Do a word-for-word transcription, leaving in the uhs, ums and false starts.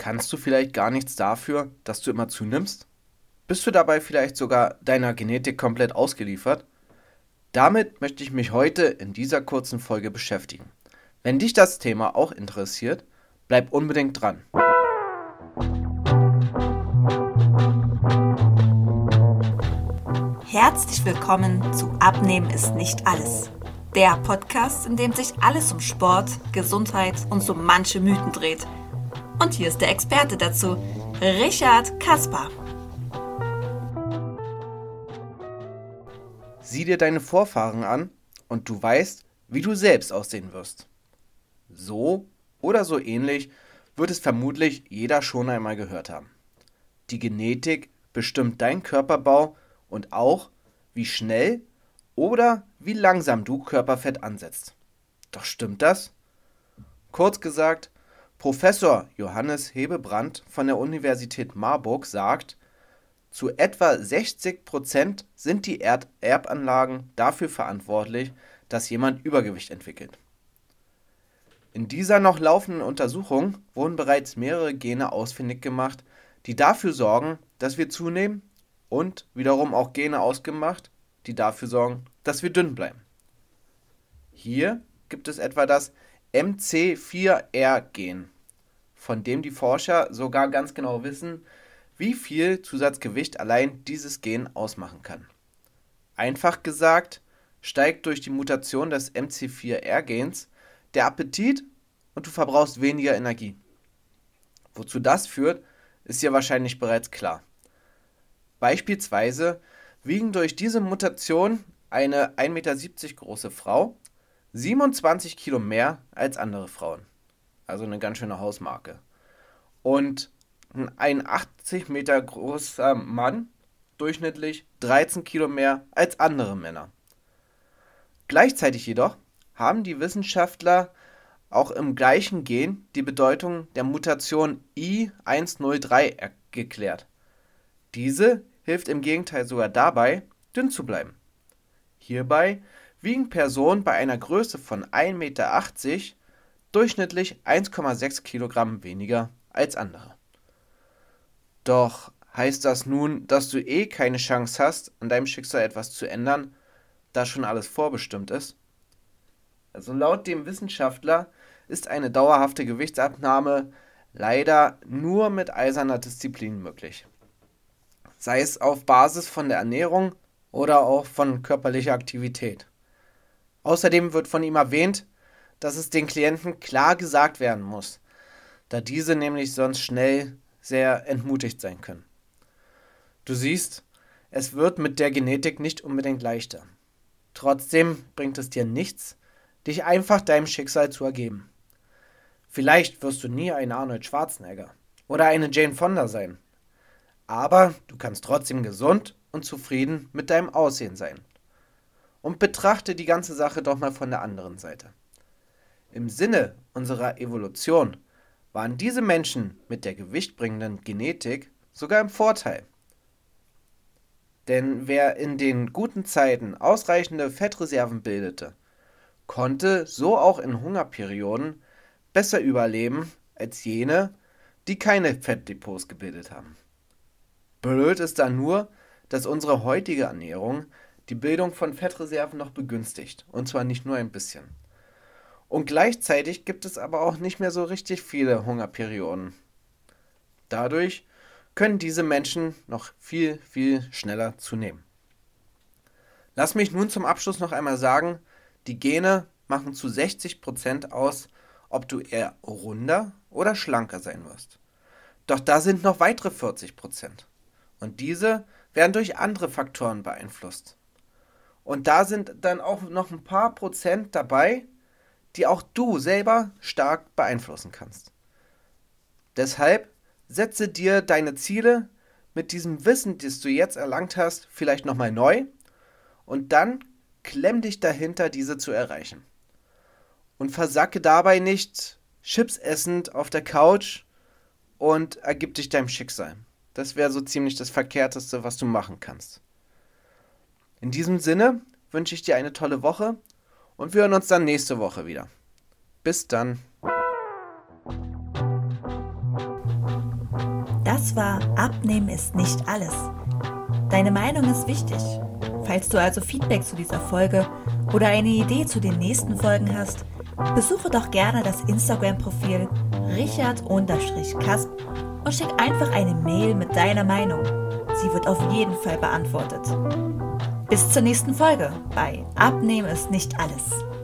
Kannst du vielleicht gar nichts dafür, dass du immer zunimmst? Bist du dabei vielleicht sogar deiner Genetik komplett ausgeliefert? Damit möchte ich mich heute in dieser kurzen Folge beschäftigen. Wenn dich das Thema auch interessiert, bleib unbedingt dran. Herzlich willkommen zu Abnehmen ist nicht alles. Der Podcast, in dem sich alles um Sport, Gesundheit und so manche Mythen dreht. Und hier ist der Experte dazu, Richard Kasper. Sieh dir deine Vorfahren an und du weißt, wie du selbst aussehen wirst. So oder so ähnlich wird es vermutlich jeder schon einmal gehört haben. Die Genetik bestimmt deinen Körperbau und auch, wie schnell oder wie langsam du Körperfett ansetzt. Doch stimmt das? Kurz gesagt, Professor Johannes Hebebrand von der Universität Marburg sagt, zu etwa sechzig Prozent sind die Erd- Erbanlagen dafür verantwortlich, dass jemand Übergewicht entwickelt. In dieser noch laufenden Untersuchung wurden bereits mehrere Gene ausfindig gemacht, die dafür sorgen, dass wir zunehmen, und wiederum auch Gene ausgemacht, die dafür sorgen, dass wir dünn bleiben. Hier gibt es etwa das M C vier R Gen, von dem die Forscher sogar ganz genau wissen, wie viel Zusatzgewicht allein dieses Gen ausmachen kann. Einfach gesagt, steigt durch die Mutation des M C vier R Gens der Appetit und du verbrauchst weniger Energie. Wozu das führt, ist dir wahrscheinlich bereits klar. Beispielsweise wiegen durch diese Mutation eine ein Meter siebzig große Frau siebenundzwanzig Kilo mehr als andere Frauen. Also eine ganz schöne Hausmarke. Und ein achtzig Meter großer Mann durchschnittlich dreizehn Kilo mehr als andere Männer. Gleichzeitig jedoch haben die Wissenschaftler auch im gleichen Gen die Bedeutung der Mutation I hundertdrei geklärt. Diese hilft im Gegenteil sogar dabei, dünn zu bleiben. Hierbei wiegen Personen bei einer Größe von ein Meter achtzig durchschnittlich eins Komma sechs Kilogramm weniger als andere. Doch heißt das nun, dass du eh keine Chance hast, an deinem Schicksal etwas zu ändern, da schon alles vorbestimmt ist? Also laut dem Wissenschaftler ist eine dauerhafte Gewichtsabnahme leider nur mit eiserner Disziplin möglich. Sei es auf Basis von der Ernährung oder auch von körperlicher Aktivität. Außerdem wird von ihm erwähnt, dass es den Klienten klar gesagt werden muss, da diese nämlich sonst schnell sehr entmutigt sein können. Du siehst, es wird mit der Genetik nicht unbedingt leichter. Trotzdem bringt es dir nichts, dich einfach deinem Schicksal zu ergeben. Vielleicht wirst du nie ein Arnold Schwarzenegger oder eine Jane Fonda sein. Aber du kannst trotzdem gesund und zufrieden mit deinem Aussehen sein. Und betrachte die ganze Sache doch mal von der anderen Seite. Im Sinne unserer Evolution waren diese Menschen mit der gewichtbringenden Genetik sogar im Vorteil. Denn wer in den guten Zeiten ausreichende Fettreserven bildete, konnte so auch in Hungerperioden besser überleben als jene, die keine Fettdepots gebildet haben. Blöd ist da nur, dass unsere heutige Ernährung die Bildung von Fettreserven noch begünstigt, und zwar nicht nur ein bisschen. Und gleichzeitig gibt es aber auch nicht mehr so richtig viele Hungerperioden. Dadurch können diese Menschen noch viel, viel schneller zunehmen. Lass mich nun zum Abschluss noch einmal sagen, die Gene machen zu sechzig Prozent aus, ob du eher runder oder schlanker sein wirst. Doch da sind noch weitere vierzig Prozent. Und diese werden durch andere Faktoren beeinflusst. Und da sind dann auch noch ein paar Prozent dabei, die auch du selber stark beeinflussen kannst. Deshalb setze dir deine Ziele mit diesem Wissen, das du jetzt erlangt hast, vielleicht nochmal neu und dann klemm dich dahinter, diese zu erreichen. Und versacke dabei nicht Chips essend auf der Couch und ergib dich deinem Schicksal. Das wäre so ziemlich das Verkehrteste, was du machen kannst. In diesem Sinne wünsche ich dir eine tolle Woche und wir hören uns dann nächste Woche wieder. Bis dann. Das war Abnehmen ist nicht alles. Deine Meinung ist wichtig. Falls du also Feedback zu dieser Folge oder eine Idee zu den nächsten Folgen hast, besuche doch gerne das Instagram-Profil richard-kasp und schick einfach eine Mail mit deiner Meinung. Sie wird auf jeden Fall beantwortet. Bis zur nächsten Folge bei Abnehmen ist nicht alles.